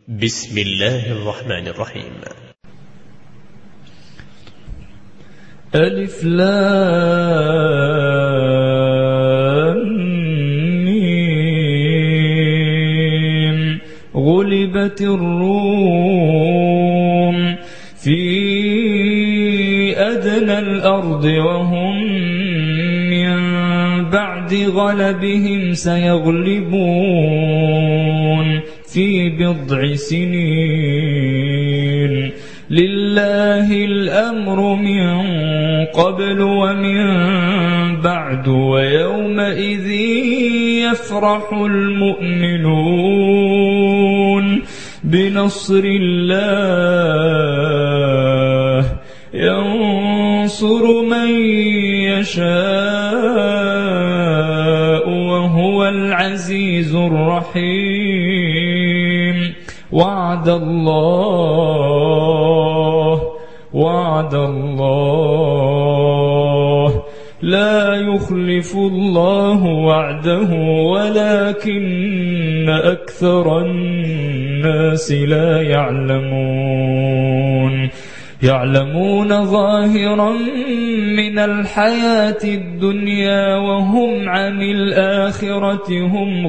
بسم الله الرحمن الرحيم. ألف لام ميم. غلبت الروم في أدنى الأرض وهم من بعد غلبهم سيغلبون في بضع سنين. لله الأمر من قبل ومن بعد ويومئذ يفرح المؤمنون بنصر الله ينصر من يشاء وهو العزيز الرحيم. وعد الله لا يخلف الله وعده ولكن أكثر الناس لا يعلمون ظاهرا من الحياة الدنيا وهم عن الآخرة هم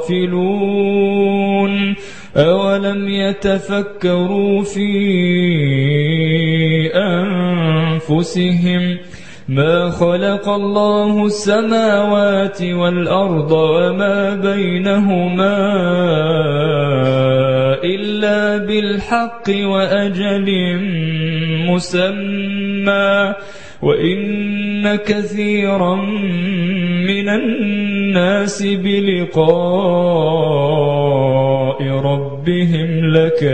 غافلون. أولم يتفكروا في أنفسهم ما خلق الله السماوات والأرض وما بينهما إلا بالحق وأجل مسمى وإن كثيرا من الناس بلقاء ربهم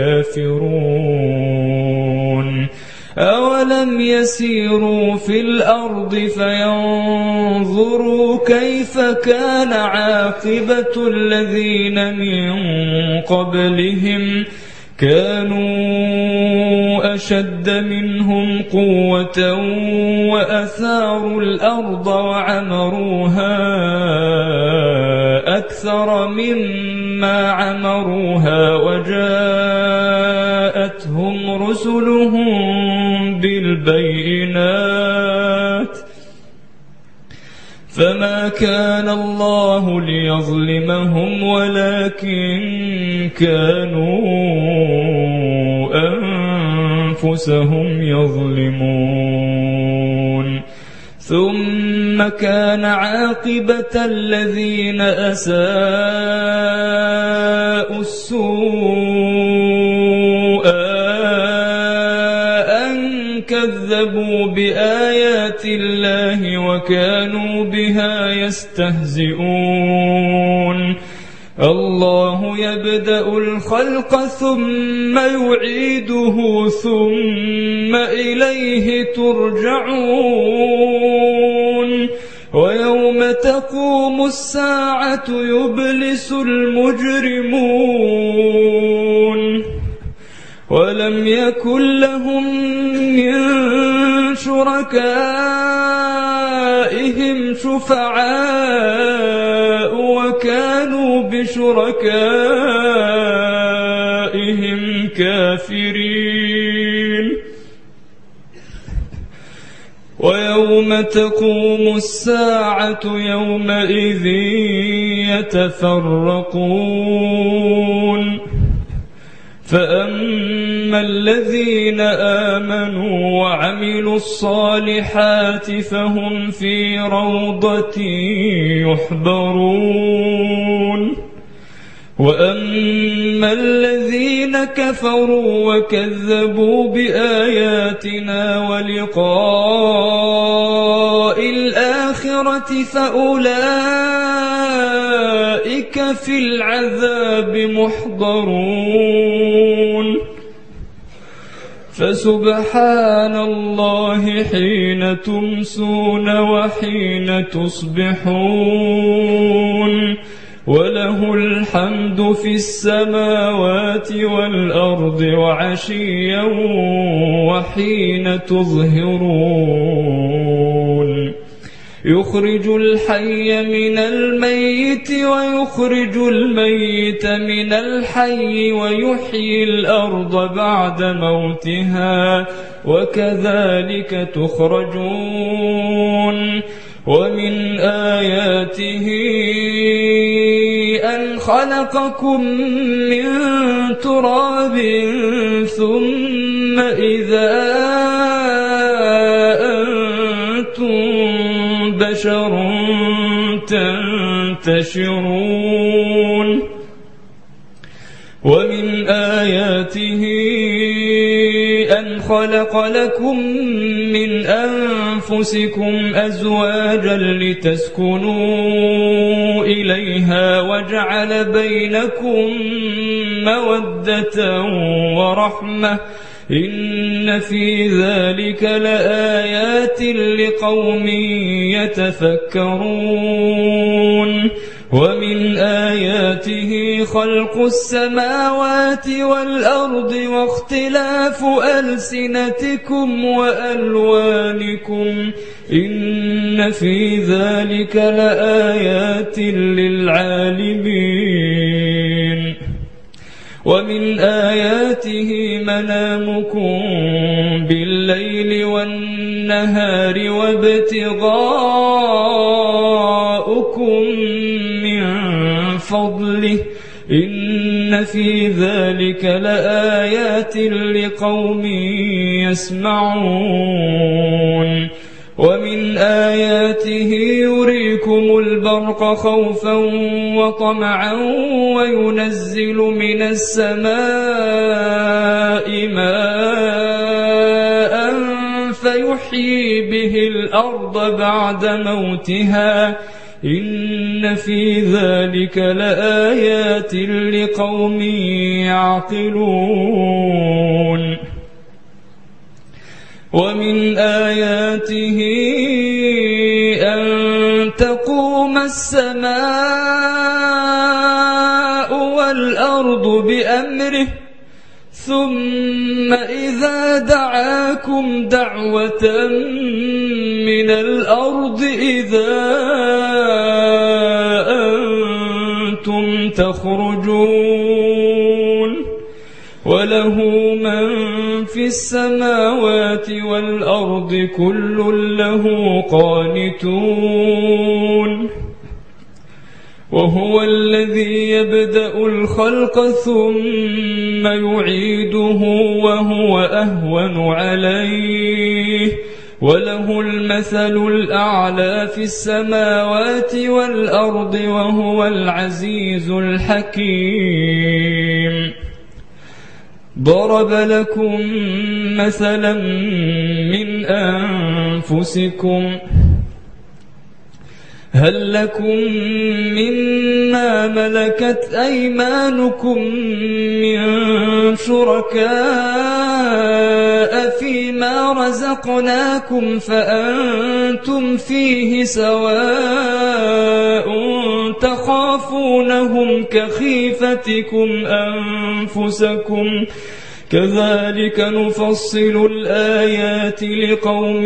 لكافرون. أولم يسيروا في الأرض فينظروا كيف كان عاقبة الذين من قبلهم كانوا أشد منهم قوة وأثاروا الأرض وعمروها أكثر مما عمروها وجاءتهم رسلهم بالبينات فما كان الله ليظلمهم ولكن كانوا أنفسهم يظلمون. ثم كان عاقبة الذين أساءوا السوء أن كذبوا بآيات الله وكانوا بها يستهزئون. الله يبدأ الخلق ثم يعيده ثم إليه ترجعون. ويوم تقوم الساعة يبلس المجرمون ولم يكن لهم من شركائهم شفعاء وكانوا بشركائهم كافرين. ويوم تقوم الساعة يومئذ يتفرقون فأما الذين آمنوا وعملوا الصالحات فهم في روضة يحبرون. وأما الذين كفروا وكذبوا بآياتنا ولقاء الآخرة فأولئك في العذاب محضرون. فسبحان الله حين تمسون وحين تصبحون وله الحمد في السماوات والأرض وعشيا وحين تظهرون. يخرج الحي من الميت ويخرج الميت من الحي ويحيي الأرض بعد موتها وكذلك تخرجون ومن آياته أن خلقكم من تراب ثم إذا أنتم بشر تنتشرون ومن آياته أن خلق لكم من أنفسكم أزواجا لتسكنوا إليها وجعل بينكم مودة ورحمة إن في ذلك لآيات لقوم يتفكرون ومن آياته خلق السماوات والأرض واختلاف ألسنتكم وألوانكم إن في ذلك لآيات للعالمين ومن آياته منامكم بالليل والنهار وابتغاؤكم من فضله إن في ذلك لآيات لقوم يسمعون ومن آياته يريكم البرق خوفا وطمعا وينزل من السماء ماء فيحيي به الأرض بعد موتها إن في ذلك لآيات لقوم يعقلون ومن آياته أن تقوم السماء والأرض بأمره ثم إذا دعاكم دعوة من الأرض إذا أنتم تخرجون وله من في السماوات والأرض كل له قانتون وهو الذي يبدأ الخلق ثم يعيده وهو أهون عليه وله المثل الأعلى في السماوات والأرض وهو العزيز الحكيم ضرب لكم مثلا من أنفسكم هل لكم مما ملكت أيمانكم من شركاء فيما رزقناكم فأنتم فيه سواء تخافونهم كخيفتكم أنفسكم كذلك نفصل الآيات لقوم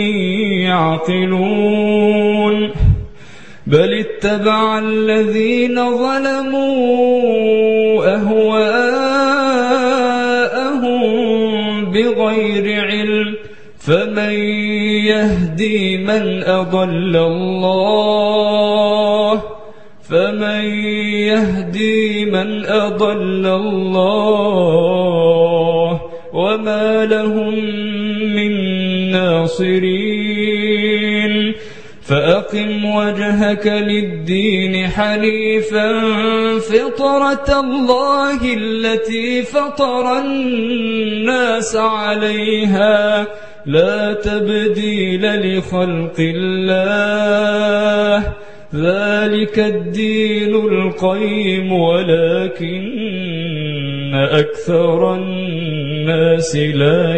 يعقلون بل اتبع الذين ظلموا أهواءهم بغير علم فمن يهدي من أضل الله وما لهم من ناصرين فأقم وجهك للدين حنيفا فطرة الله التي فطر الناس عليها لا تبديل لخلق الله ذلك الدين القيم ولكن أكثر الناس لا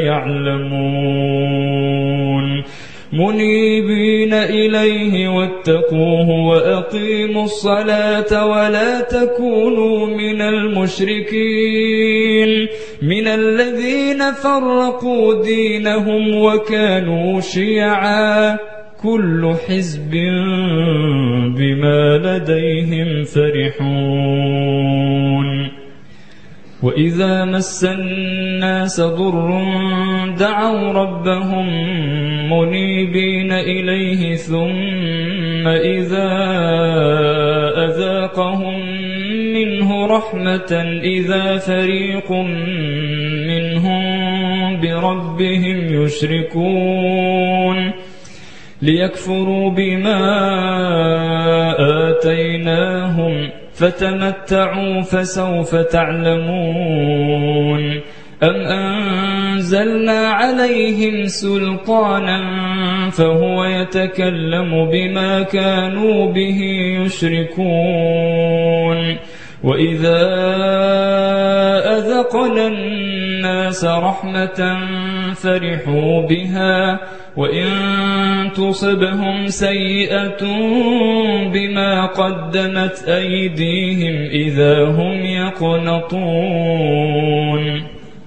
يعلمون منيبين إليه واتقوه وأقيموا الصلاة ولا تكونوا من المشركين من الذين فرقوا دينهم وكانوا شيعا كل حزب بما لديهم فرحون وإذا مس الناس ضر دعوا ربهم منيبين إليه ثم إذا أذاقهم منه رحمة إذا فريق منهم بربهم يشركون ليكفروا بما آتيناهم فتمتعوا فسوف تعلمون أم أنزلنا عليهم سلطانا فهو يتكلم بما كانوا به يشركون وإذا أذقنا الناس رحمة فرحوا بها وإن تصبهم سيئة بما قدمت أيديهم إذا هم يقنطون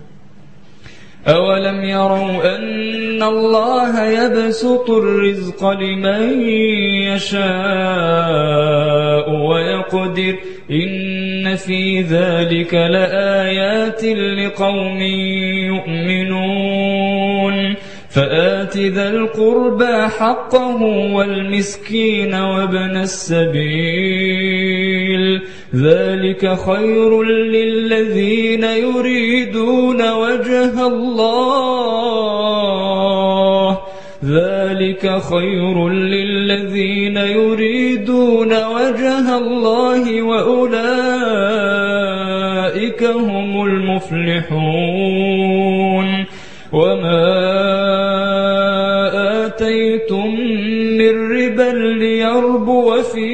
أولم يروا أن الله يبسط الرزق لمن يشاء ويقدر إن في ذلك لآيات لقوم يؤمنون فآت ذا القربى حقه والمسكين وابن السبيل ذلك خير للذين يريدون وجه الله ذلك خير للذين يريدون وجه الله وأولئك هم المفلحون وما آتيتم من ربا ليربو في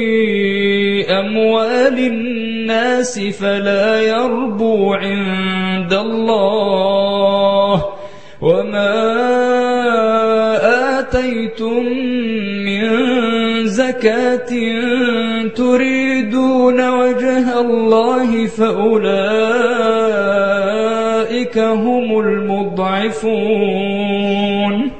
أموال الناس فلا يربو عند الله وما آتيتم من زكاة تريدون وجه الله فأولئك هم المضعفون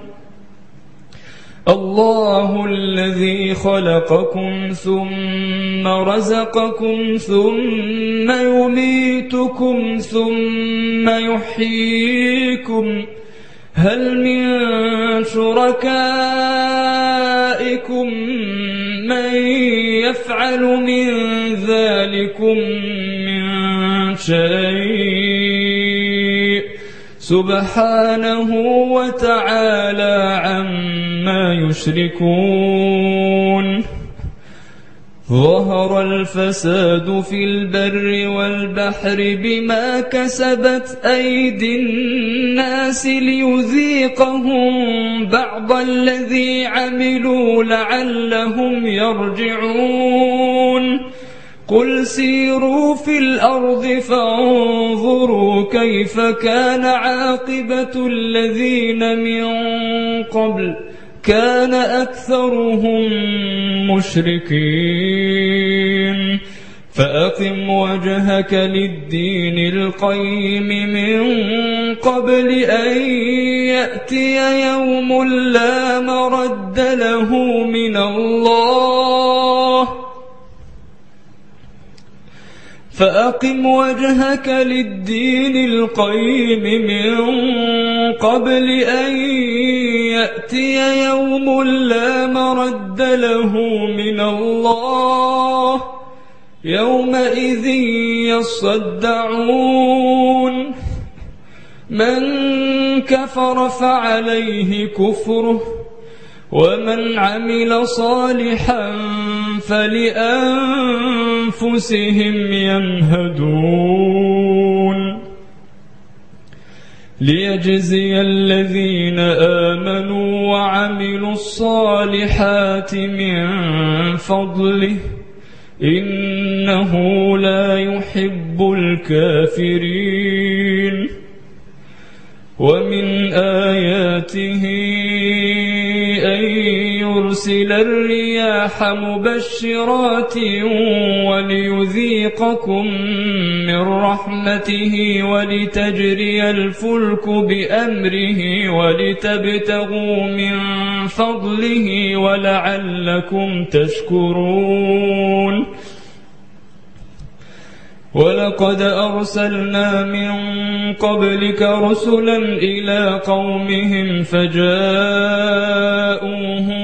الله الذي خلقكم ثم رزقكم ثم يميتكم ثم يحييكم هل من شركائكم من يفعل من ذلكم من شيء سبحانه وتعالى عما يشركون ظهر الفساد في البر والبحر بما كسبت أيدي الناس ليذيقهم بعض الذي عملوا لعلهم يرجعون قل سيروا في الأرض فانظروا كيف كان عاقبة الذين من قبل كان أكثرهم مشركين فأقم وجهك للدين القيم من قبل أن يأتي يوم لا مرد له من الله فأقم وجهك للدين القيم من قبل أن يأتي يوم لا مرد له من الله يومئذ يصدعون من كفر فعليه كفره ومن عمل صالحا فلأنفسهم يمهدون ليجزي الذين آمنوا وعملوا الصالحات من فضله إنه لا يحب الكافرين ومن آياته أن ليرسل الرياح مبشرات وليذيقكم من رحمته ولتجري الفلك بأمره ولتبتغوا من فضله ولعلكم تشكرون ولقد أرسلنا من قبلك رسلا إلى قومهم فجاءوهم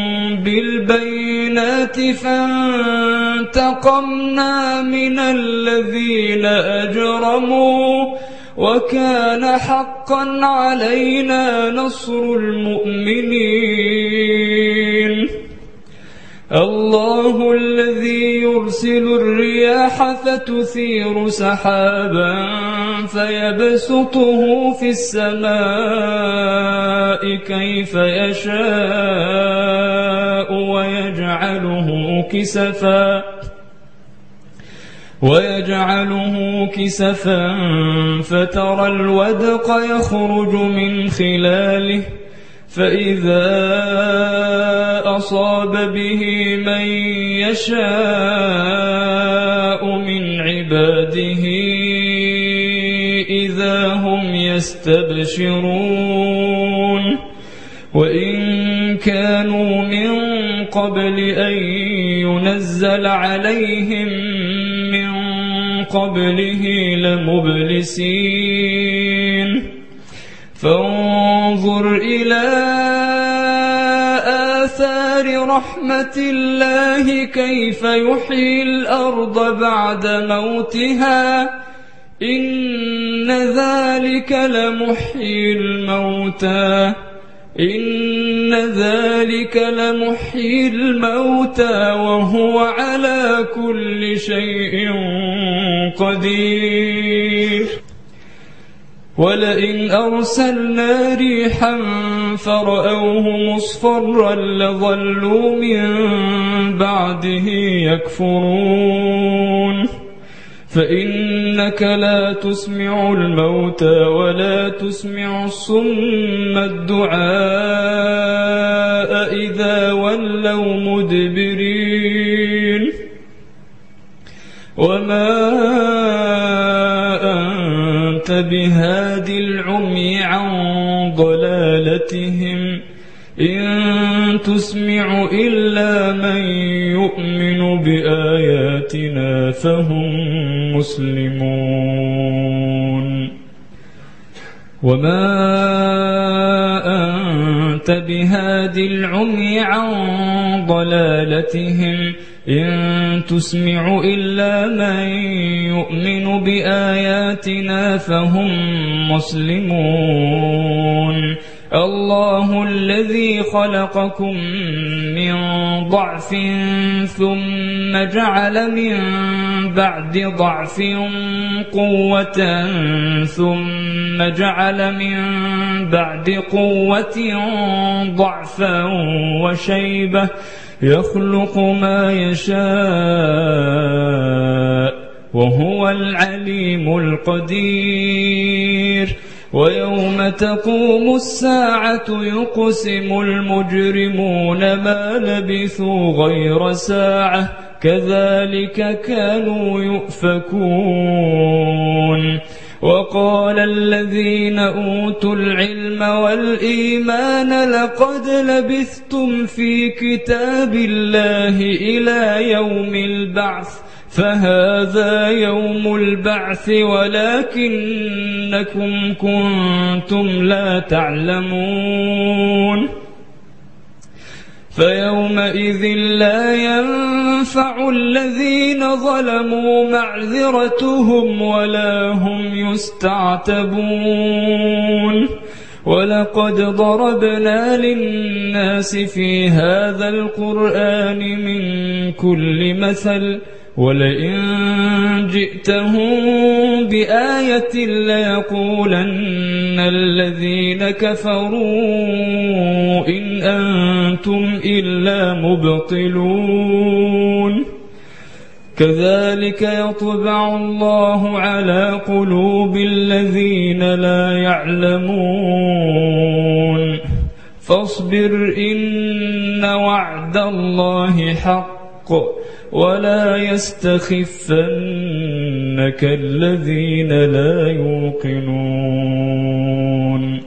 بالبينات فانتقمنا من الذين أجرموا وكان حقا علينا نصر المؤمنين الله الذي يرسل الرياح فتثير سحابا فيبسطه في السماء كيف يشاء ويجعله كسفا فترى الودق يخرج من خلاله فإذا أصاب به من يشاء من عباده إذا هم يستبشرون وإن كانوا من قبل أن ينزل عليهم من قبله لمبلسين فانظر إلى آثار رحمة الله كيف يحيي الأرض بعد موتها إن ذلك لمحيي الموتى وهو على كل شيء قدير ولئن أرسلنا ريحا فرأوه مصفرا لظلوا من بعده يكفرون فإنك لا تسمع الموتى ولا تسمع الصم الدعاء إذا ولوا مدبرين وما أنت بهاد العمي عن ضلالتهم إن تسمع إلا من يؤمن بآياتنا فهم مسلمون وما أنت بهاد العمي عن ضلالتهم إن تسمع إلا من يؤمن بآياتنا فهم مسلمون الله الذي خلقكم من ضعف ثم جعل من بعد ضعف قوة ثم جعل من بعد قوة ضعفا وشيبة يخلق ما يشاء وهو العليم القدير ويوم تقوم الساعة يقسم المجرمون ما لبثوا غير ساعة كذلك كانوا يؤفكون وقال الذين أوتوا العلم والإيمان لقد لبثتم في كتاب الله إلى يوم البعث فهذا يوم البعث ولكنكم كنتم لا تعلمون فيومئذ لا ينفع الذين ظلموا معذرتهم ولا هم يستعتبون ولقد ضربنا للناس في هذا القرآن من كل مثل ولئن جئتهم بآية ليقولن الذين كفروا إن أنتم إلا مبطلون كذلك يطبع الله على قلوب الذين لا يعلمون فاصبر إن وعد الله حق ولا يستخفنك الذين لا يوقنون